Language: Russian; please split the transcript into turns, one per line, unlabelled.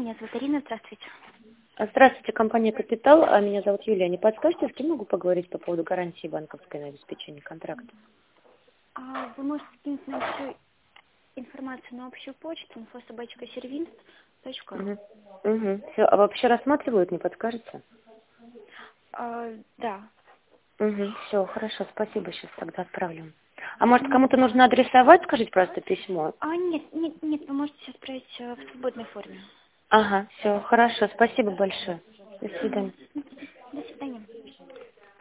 Меня зовут Ирина, здравствуйте.
Здравствуйте, компания «Капитал». Меня зовут Юлия. Не подскажете, с кем могу поговорить по поводу гарантии банковской на обеспечение контракта?
Вы можете скинуть нам всю информацию на общую почту info@servinst.ru.
Угу. Угу. Все. А вообще рассматривают, не подскажете?
Да.
Угу. Все, хорошо, спасибо, сейчас тогда отправлю. А может, кому-то нужно адресовать, скажите просто письмо?
Нет, вы можете сейчас отправить в свободной форме.
Ага, все, хорошо, спасибо большое. До свидания.
До свидания.